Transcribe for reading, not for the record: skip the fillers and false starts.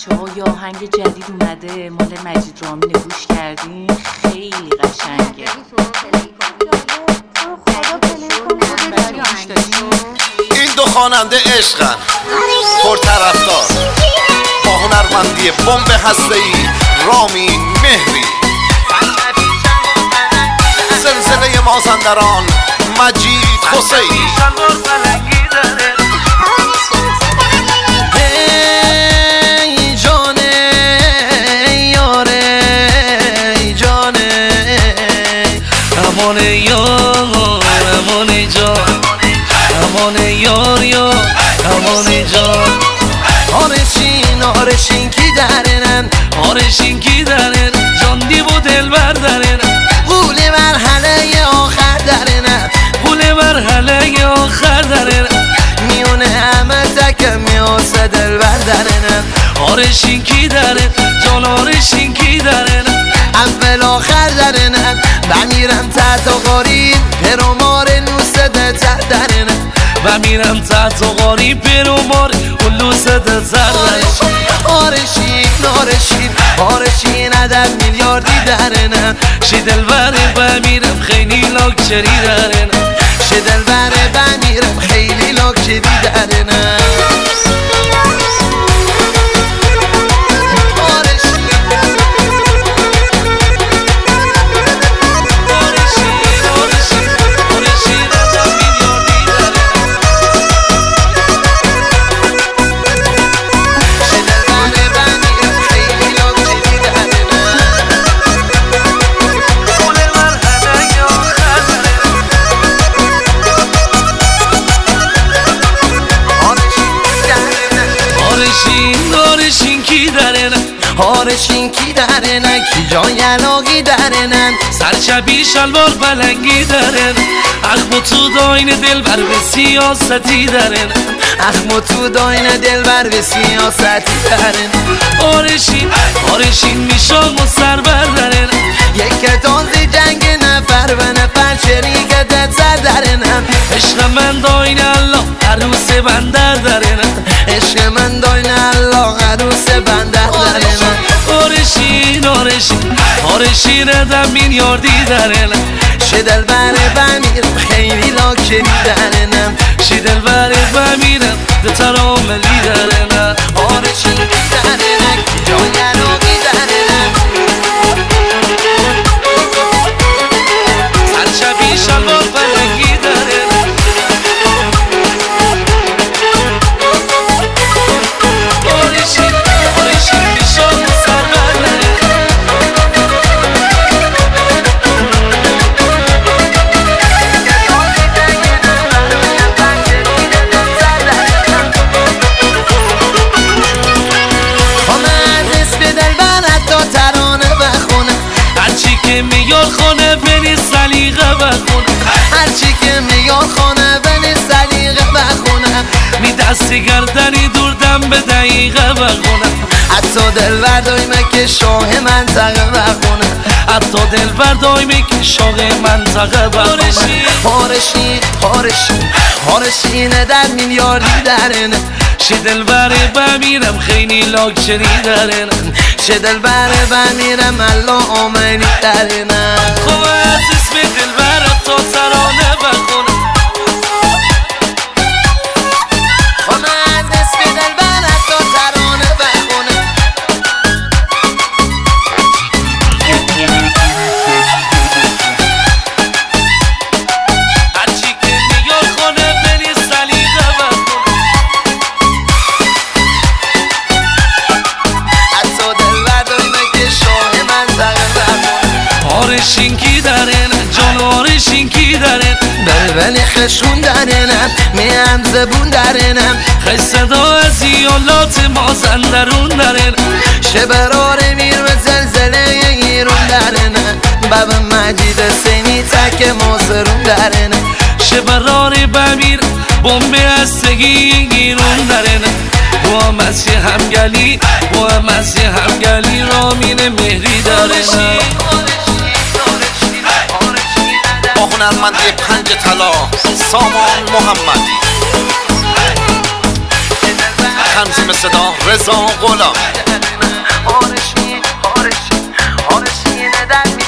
بچه ها یه آهنگ جدید اومده مال مجید رامین، گوش کردین؟ خیلی قشنگه. این دو خواننده عشقن، پرطرفدار، با هنرمندی بمب هسته‌ای رامین مهری. زلزله مازندران مجید حسینی. ای جانه یاره ای جانه امان یار امان جان امان یار یا امان جان. آرشین آرشین کی درنن آرشین کی درن جان دیو دل بردارن قول مرحله آخر درنن قول مرحله آخر درن میونه همه تکم میاسه دل بردارن. آرشین کی درن جان آرشین کی درن اول آخر درن بمیرم تحت و غریب پرومار نوسه ده درن بمیرم تحت و غریب پرومار لوسه ده درن. آرشین آرشین آرشین عدد میلیاردی درن شی دل بره بمیرم خیلی لاکچری درن شی دل بره بمیرم خیلی لاکچری درن. آرشین کی درنن آرشین کی درنن کی جای علاقی درنن سرچبی شلوار پلنگی درن اخم تو داین دل بر به سیاستی درن اخم تو داین دل بر به سیاستی درن. آرشین آرشین میشام و سر بردرن یک تازی جنگ نفر و نفر شریکت سر درنم عشق من داین الله عروس بندر درنم عشق من داین الله عروس بندر درنم. آرشین آرشین آرشین ادم میلیاردی درنم شی دل بره بمیرم خیلی لاکچری درنم شی دل بره بمیرم ده تراملی درنم. آرشین درنم جای علاقی درنم سرچبی شلوار پلنگی درنم آرشین آرشین میشام و سر بردرنم میار خانه بنی سلیقه بخونه هرچی که میار خانه بنی سلیقه بخونه می دستی گردنی دوردم به دقیقه بخونه حتی دل بردایمه که شاه منطقه بخونه حتی دل بردایمه که شاه منطقه بخونه. آرشین آرشین آرشین در میلیاردی درنه شی دل بره بمیرم خیلی لاکچری درنم شی دل بره بمیرم الله آمنی درنم. خوب از اسم دل بره تا ترانه بخونم خوب از اسم دل بره تا ترانه بخونم هرچی که میار خونه بری سلیقه بخونم آرشین کی درن جان آرشین کی درن بلبل خشون درنم میم زبون درنم خش صدا از ایالات مازندرون درن شبرار میر و زلزله ایرون درنم بابا مجید حسینی تک مازرون درنم شبرار بمیر بمب هستگی ایرون درنم با مسیح همگلی با مسیح همگلی رامین مهری درنم. با هنرمندی پنج طلا سامان محمدی. تنظیم صدا رضا غلام. آرشی ندر